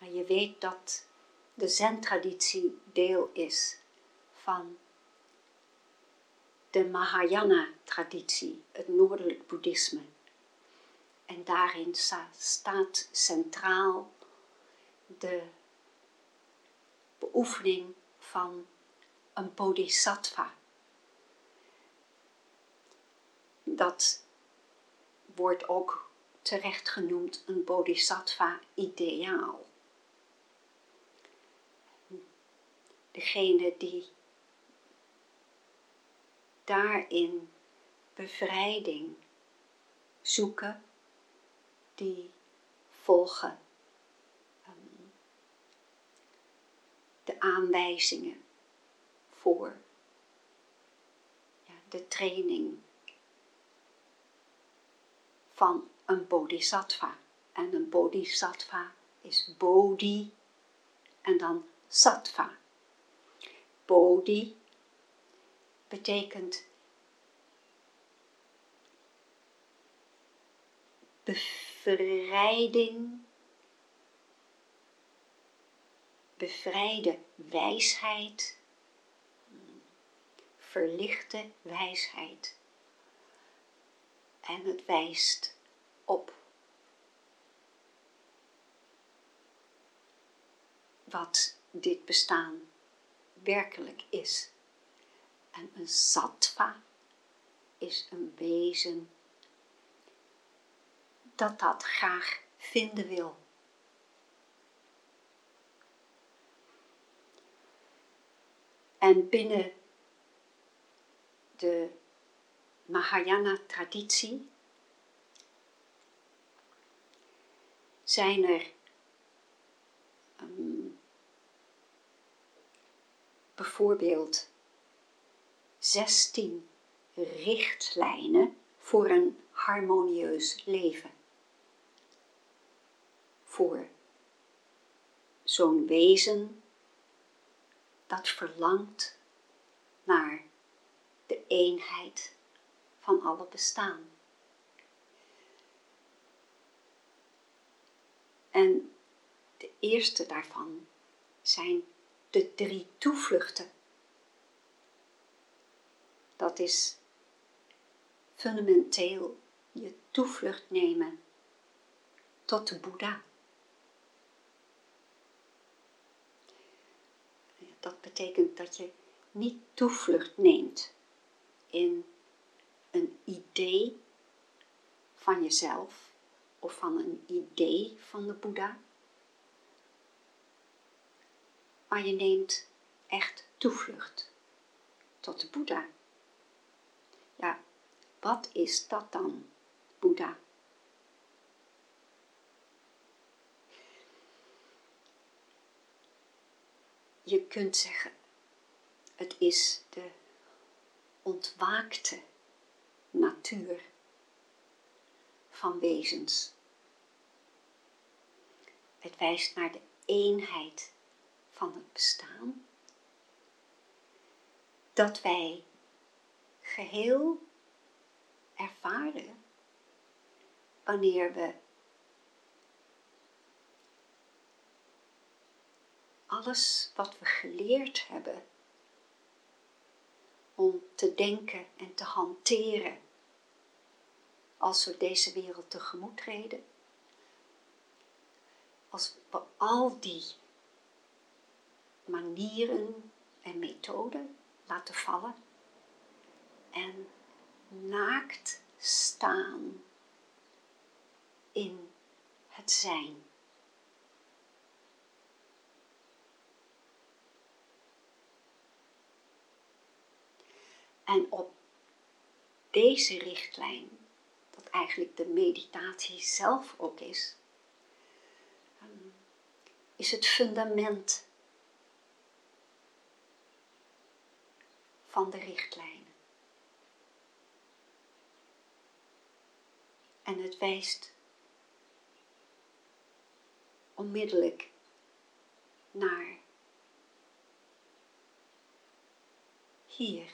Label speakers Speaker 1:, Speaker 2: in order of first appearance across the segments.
Speaker 1: Maar je weet dat de Zen-traditie deel is van de Mahayana-traditie, het noordelijk boeddhisme. En daarin staat centraal de beoefening van een bodhisattva. Dat wordt ook terecht genoemd een bodhisattva-ideaal. Degene die daarin bevrijding zoeken, die volgen de aanwijzingen voor de training van een bodhisattva. En een bodhisattva is bodhi en dan sattva. Bodhi betekent bevrijding, bevrijde wijsheid, verlichte wijsheid. En het wijst op wat dit bestaan werkelijk is. En een sattva is een wezen dat graag vinden wil. En binnen de Mahayana-traditie zijn er bijvoorbeeld 16 richtlijnen voor een harmonieus leven. Voor zo'n wezen dat verlangt naar de eenheid van alle bestaan. En de eerste daarvan zijn de 3 toevluchten. Dat is fundamenteel je toevlucht nemen tot de Boeddha. Dat betekent dat je niet toevlucht neemt in een idee van jezelf of van een idee van de Boeddha. Maar je neemt echt toevlucht tot de Boeddha. Ja, wat is dat dan, Boeddha? Je kunt zeggen, het is de ontwaakte natuur van wezens. Het wijst naar de eenheid van het bestaan, dat wij geheel ervaren wanneer we alles wat we geleerd hebben om te denken en te hanteren als we deze wereld tegemoet treden, als we al die manieren en methoden laten vallen en naakt staan in het zijn. En op deze richtlijn, dat eigenlijk de meditatie zelf ook is het fundament van de richtlijnen. En het wijst onmiddellijk naar hier.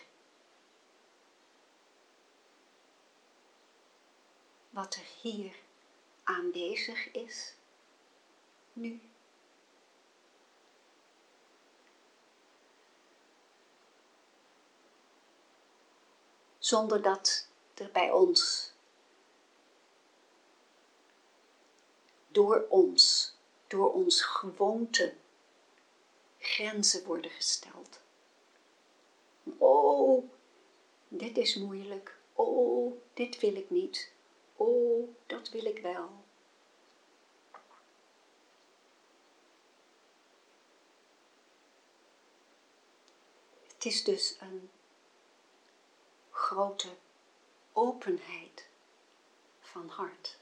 Speaker 1: Wat er hier aanwezig is, nu. zonder dat er bij ons, door ons gewoonte, grenzen worden gesteld. Oh, dit is moeilijk. Oh, dit wil ik niet. Oh, dat wil ik wel. Het is dus een grote openheid van hart.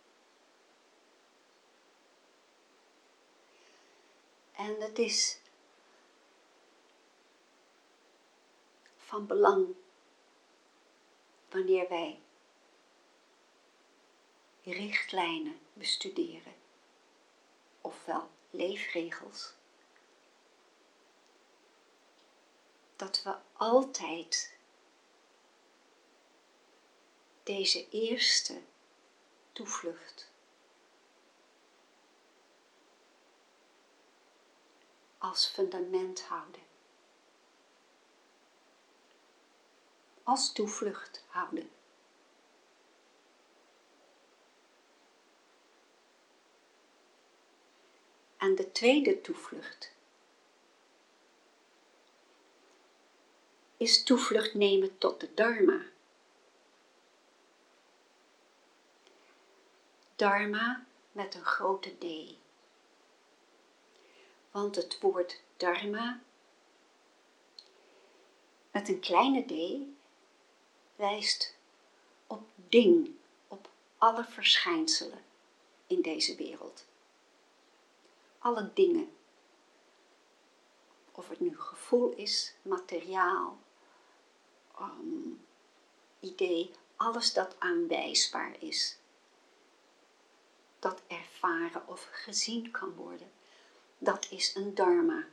Speaker 1: En het is van belang wanneer wij richtlijnen bestuderen, ofwel leefregels, dat we altijd deze eerste toevlucht als fundament houden. Als toevlucht houden. En de tweede toevlucht is toevlucht nemen tot de Dharma. Dharma met een grote D. Want het woord Dharma met een kleine d wijst op ding, op alle verschijnselen in deze wereld. Alle dingen. Of het nu gevoel is, materiaal, idee, alles dat aanwijsbaar is. Dat ervaren of gezien kan worden. Dat is een dharma.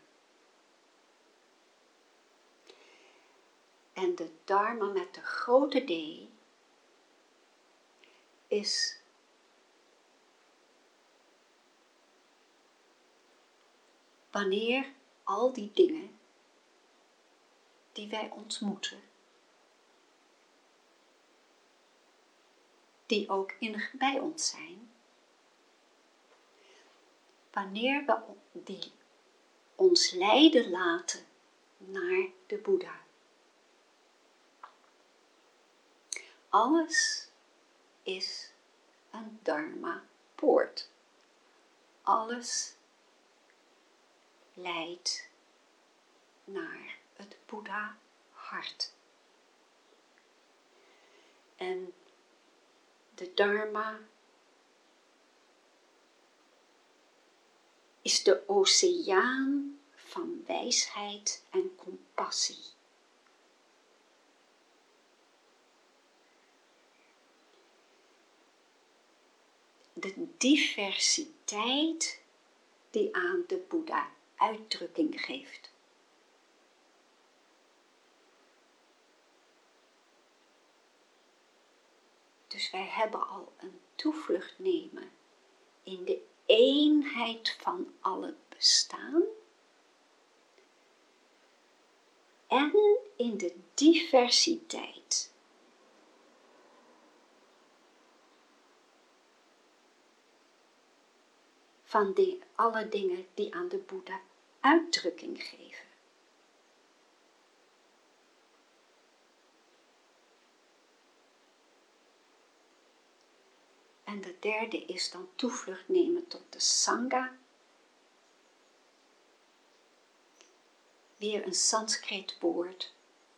Speaker 1: En de dharma met de grote D is wanneer al die dingen die wij ontmoeten, die ook bij ons zijn, wanneer we die ons leiden laten naar de Boeddha. Alles is een dharma-poort. Alles leidt naar het Boeddha-hart. En de dharma is de oceaan van wijsheid en compassie. De diversiteit die aan de Boeddha uitdrukking geeft. Dus wij hebben al een toevlucht nemen in de eenheid van alle bestaan en in de diversiteit. Van alle dingen die aan de Boeddha uitdrukking geven. En de derde is dan toevlucht nemen tot de Sangha. Weer een Sanskriet woord.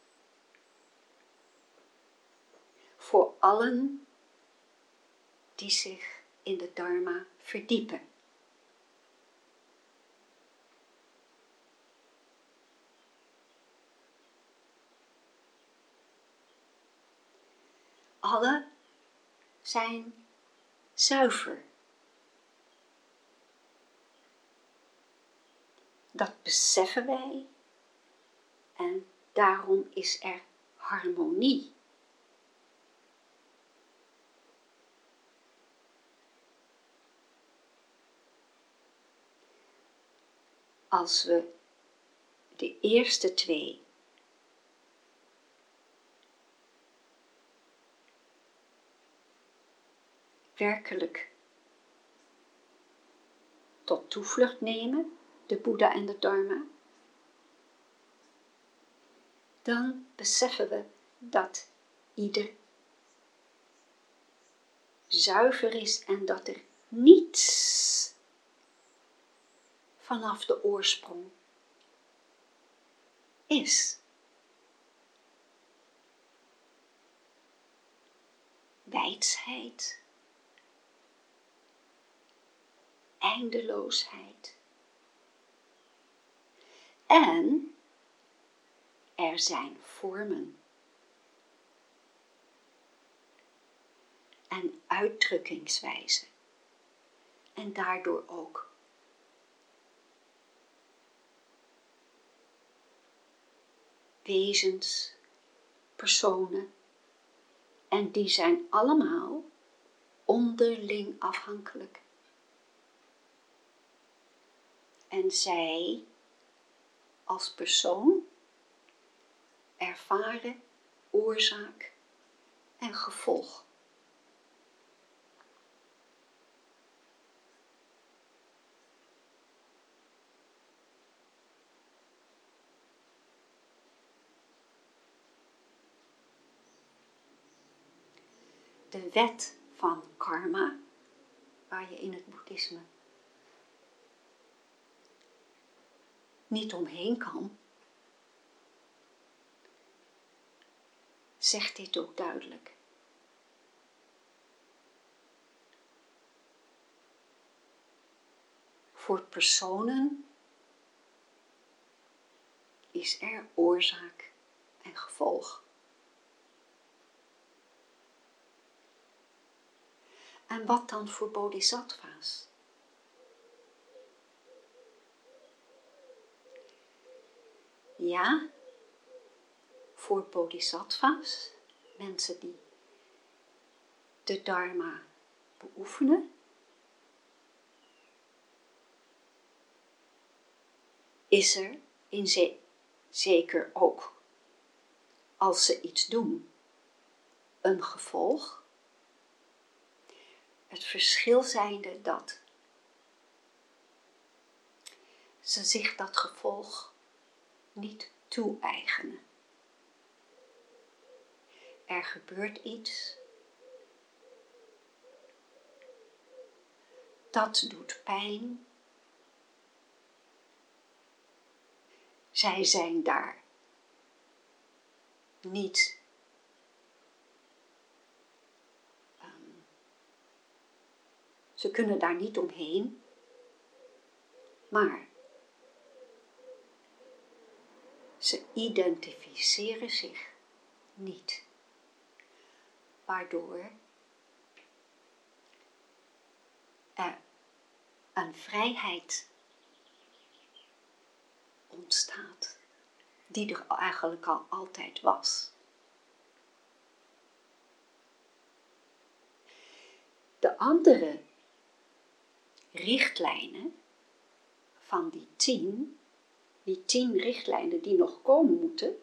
Speaker 1: Voor allen die zich in de Dharma verdiepen. Alle zijn zuiver. Dat beseffen wij en daarom is er harmonie. Als we de eerste twee werkelijk tot toevlucht nemen, de Boeddha en de Dharma, dan beseffen we dat ieder zuiver is en dat er niets vanaf de oorsprong is. Weidsheid, eindeloosheid. En er zijn vormen en uitdrukkingswijzen en daardoor ook wezens, personen, en die zijn allemaal onderling afhankelijk. En zij als persoon ervaren oorzaak en gevolg. De wet van karma, waar je in het boeddhisme niet omheen kan, zegt dit ook duidelijk. Voor personen is er oorzaak en gevolg. En wat dan voor bodhisattva's? Ja, voor bodhisattva's, mensen die de Dharma beoefenen, is er zeker ook, als ze iets doen, een gevolg. Het verschil zijnde dat ze zich dat gevolg niet toe-eigenen. Er gebeurt iets, dat doet pijn. Zij zijn daar niet ze kunnen daar niet omheen, maar ze identificeren zich niet, waardoor er een vrijheid ontstaat, die er eigenlijk al altijd was. De andere richtlijnen van die 10 richtlijnen die nog komen moeten,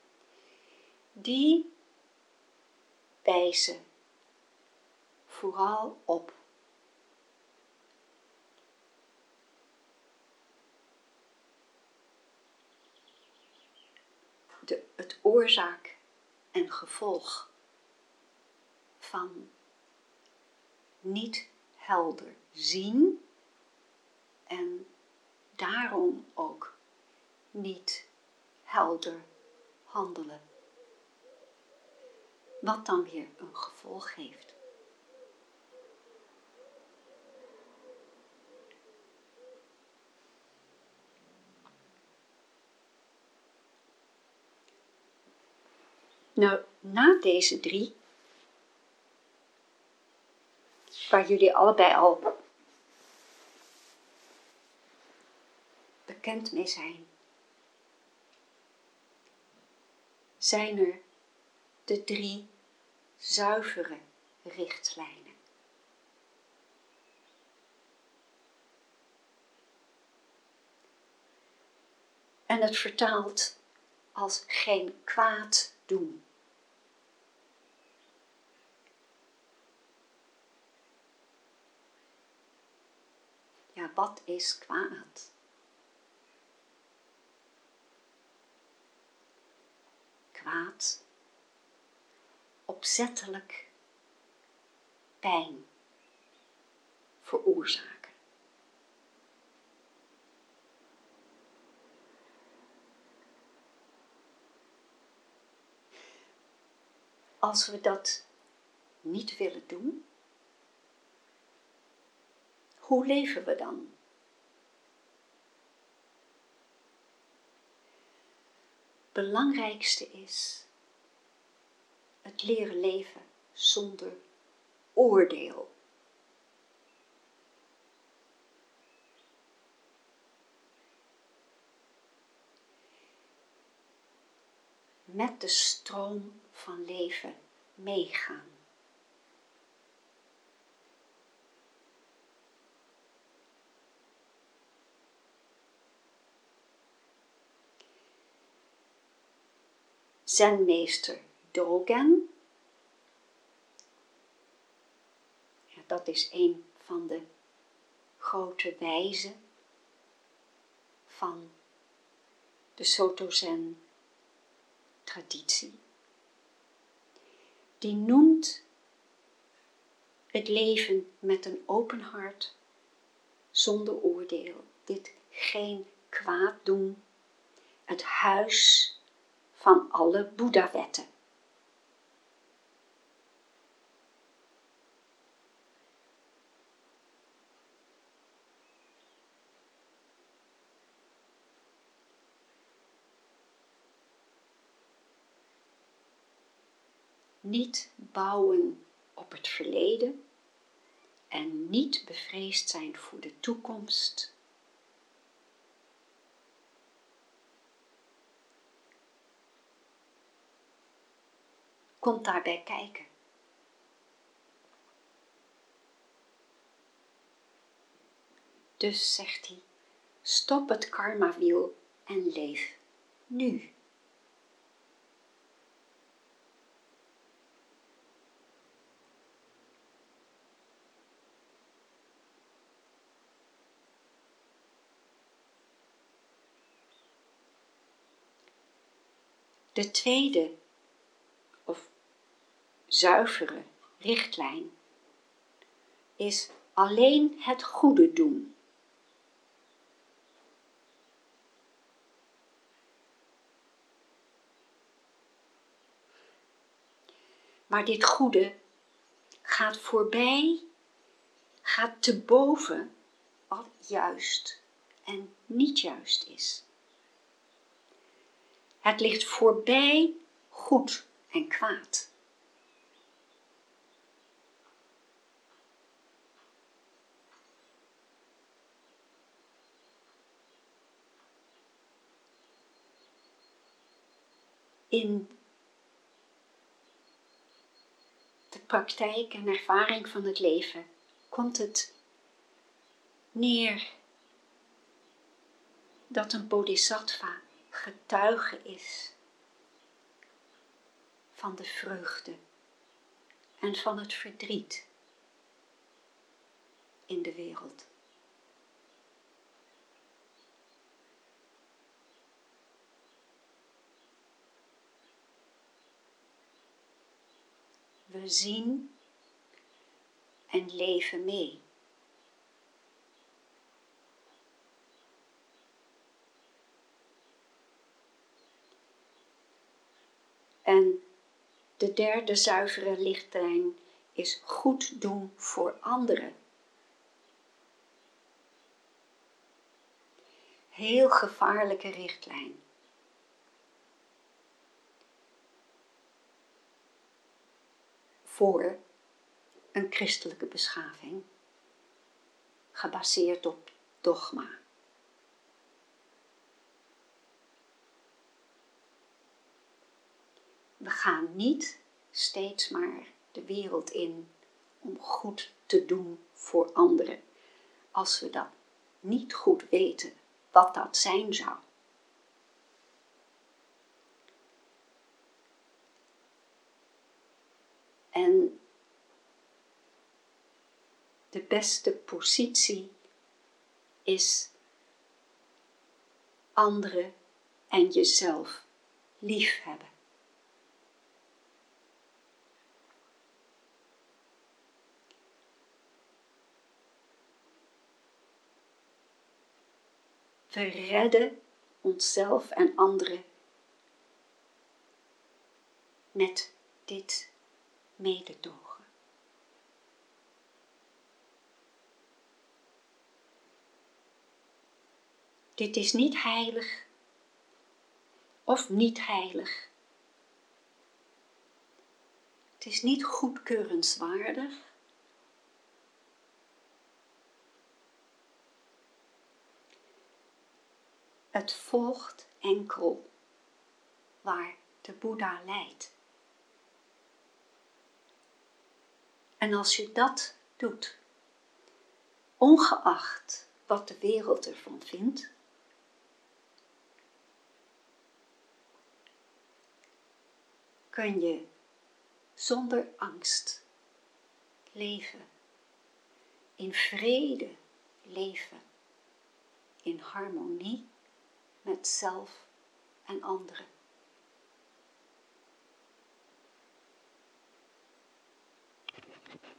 Speaker 1: die wijzen vooral op het oorzaak en gevolg van niet helder zien en daarom ook niet helder handelen. Wat dan weer een gevolg heeft. Nou, na deze 3, waar jullie allebei al bekend mee zijn er de 3 zuivere richtlijnen. En het vertaalt als geen kwaad doen. Maar wat is kwaad? Kwaad, opzettelijk pijn veroorzaken. Als we dat niet willen doen, hoe leven we dan? Het belangrijkste is het leren leven zonder oordeel. Met de stroom van leven meegaan. Zenmeester Dogen, ja, dat is een van de grote wijzen van de Soto Zen traditie. Die noemt het leven met een open hart, zonder oordeel, dit geen kwaad doen, het huis van alle Boeddha-wetten. Niet bouwen op het verleden en niet bevreesd zijn voor de toekomst. Komt daarbij kijken. Dus zegt hij, stop het karmawiel en leef nu. De tweede of zuivere richtlijn is alleen het goede doen. Maar dit goede gaat voorbij, gaat te boven wat juist en niet juist is. Het ligt voorbij goed en kwaad. In de praktijk en ervaring van het leven komt het neer dat een bodhisattva getuige is van de vreugde en van het verdriet in de wereld. We zien en leven mee. En de derde zuivere richtlijn is goed doen voor anderen. Heel gevaarlijke richtlijn. Voor een christelijke beschaving, gebaseerd op dogma. We gaan niet steeds maar de wereld in om goed te doen voor anderen, als we dat niet goed weten wat dat zijn zou. En de beste positie is anderen en jezelf liefhebben. We redden onszelf en anderen met dit mededogen. Dit is niet heilig of niet heilig. Het is niet goedkeurenswaardig. Het volgt enkel waar de Boeddha leidt. En als je dat doet, ongeacht wat de wereld ervan vindt, kun je zonder angst leven, in vrede leven, in harmonie met zelf en anderen.